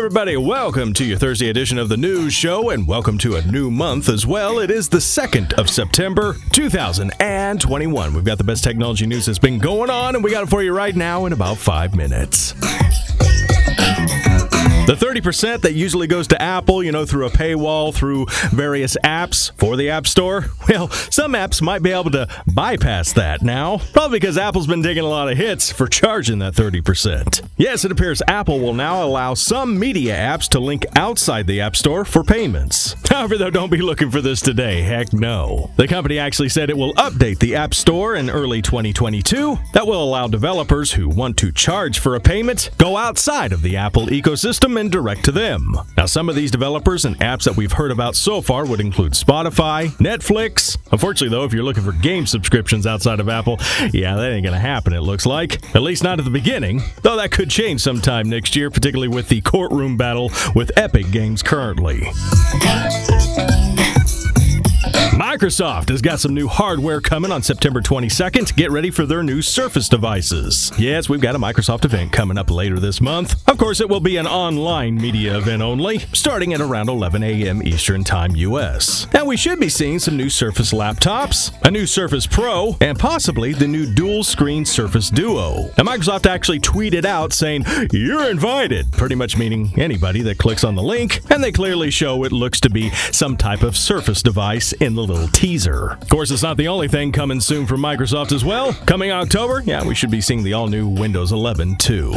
everybody. Welcome to your Thursday edition of the News Show, and welcome to a new month as well. It is the 2nd of September, 2021. We've got the best technology news that's been going on, and we got it for you right now in about 5 minutes. The 30% that usually goes to Apple, through a paywall, through various apps for the App Store, well, some apps might be able to bypass that now, probably because Apple's been taking a lot of hits for charging that 30%. Yes, it appears Apple will now allow some media apps to link outside the App Store for payments. However, though, don't be looking for this today. Heck no. The company actually said it will update the App Store in early 2022 that will allow developers who want to charge for a payment go outside of the Apple ecosystem and direct to them. Now, some of these developers and apps that we've heard about so far would include Spotify, Netflix. Unfortunately, though, if you're looking for game subscriptions outside of Apple, that ain't gonna happen, it looks like. At least not at the beginning, though that could change sometime next year, particularly with the courtroom battle with Epic Games currently. Microsoft has got some new hardware coming on September 22nd. Get ready for their new Surface devices. Yes, we've got a Microsoft event coming up later this month. Of course, it will be an online media event only, starting at around 11 a.m. Eastern Time U.S. And we should be seeing some new Surface laptops, a new Surface Pro, and possibly the new dual-screen Surface Duo. Now, Microsoft actually tweeted out saying, "You're invited," pretty much meaning anybody that clicks on the link, and they clearly show it looks to be some type of Surface device in the little teaser. Of course, it's not the only thing coming soon from Microsoft as well. Coming October, we should be seeing the all-new Windows 11 too.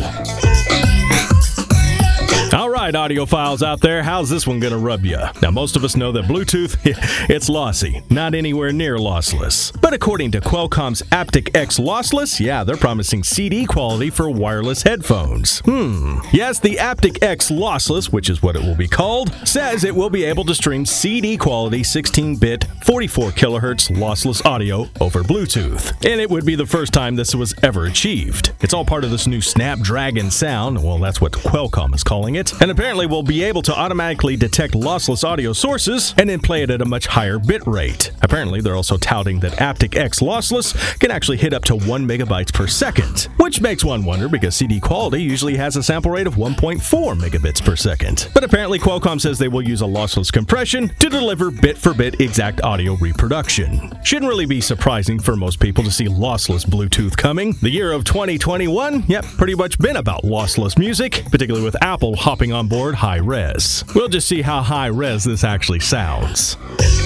All right, audiophiles out there, how's this one going to rub you? Now, most of us know that Bluetooth, it's lossy, not anywhere near lossless. But according to Qualcomm's aptX Lossless, they're promising CD quality for wireless headphones. Yes, the aptX Lossless, which is what it will be called, says it will be able to stream CD quality 16-bit, 44 kilohertz lossless audio over Bluetooth. And it would be the first time this was ever achieved. It's all part of this new Snapdragon sound, well, that's what Qualcomm is calling it, and apparently we'll be able to automatically detect lossless audio sources and then play it at a much higher bit rate. Apparently, they're also touting that aptX Lossless can actually hit up to 1 megabytes per second, which makes one wonder because CD quality usually has a sample rate of 1.4 megabits per second. But apparently, Qualcomm says they will use a lossless compression to deliver bit-for-bit exact audio reproduction. Shouldn't really be surprising for most people to see lossless Bluetooth coming. The year of 2021, pretty much been about lossless music, particularly with Apple hopping on board high-res. We'll just see how high-res this actually sounds.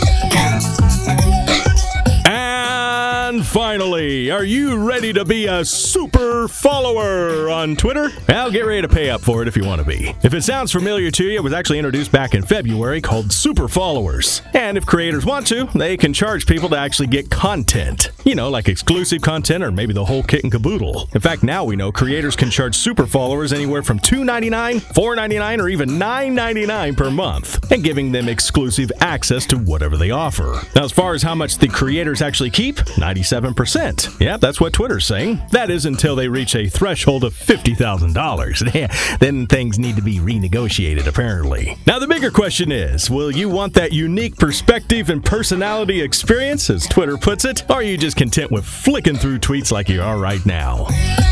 And finally, are you ready to be a super follower on Twitter? Well, get ready to pay up for it if you want to be. If it sounds familiar to you, it was actually introduced back in February called Super Followers. And if creators want to, they can charge people to actually get content. Like exclusive content or maybe the whole kit and caboodle. In fact, now we know creators can charge super followers anywhere from $2.99, $4.99, or even $9.99 per month, and giving them exclusive access to whatever they offer. Now, as far as how much the creators actually keep, 97%. That's what Twitter's saying. That is until they reach a threshold of $50,000. Then things need to be renegotiated, apparently. Now, the bigger question is, will you want that unique perspective and personality experience, as Twitter puts it, or are you just content with flicking through tweets like you are right now?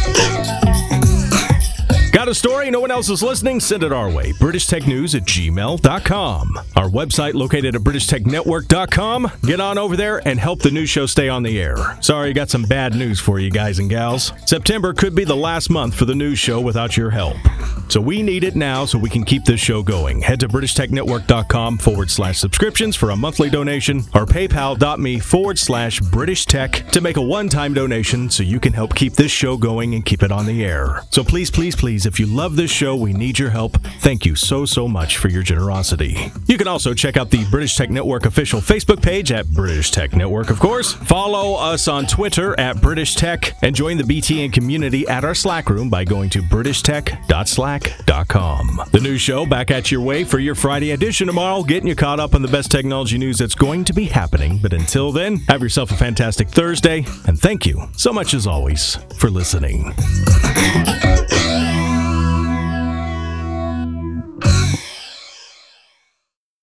Got a story? No one else is listening? Send it our way. BritishTechNews@gmail.com. Our website located at BritishTechNetwork.com. Get on over there and help the news show stay on the air. Sorry, got some bad news for you guys and gals. September could be the last month for the news show without your help. So we need it now so we can keep this show going. Head to BritishTechNetwork.com/subscriptions for a monthly donation or PayPal.me/BritishTech to make a one-time donation so you can help keep this show going and keep it on the air. So please, if you love this show, we need your help. Thank you so much for your generosity. You can also check out the British Tech Network official Facebook page at British Tech Network, of course. Follow us on Twitter at British Tech and join the BTN community at our Slack room by going to BritishTech.slack.com. The news show back at your way for your Friday edition tomorrow, getting you caught up on the best technology news that's going to be happening. But until then, have yourself a fantastic Thursday, and thank you so much as always for listening.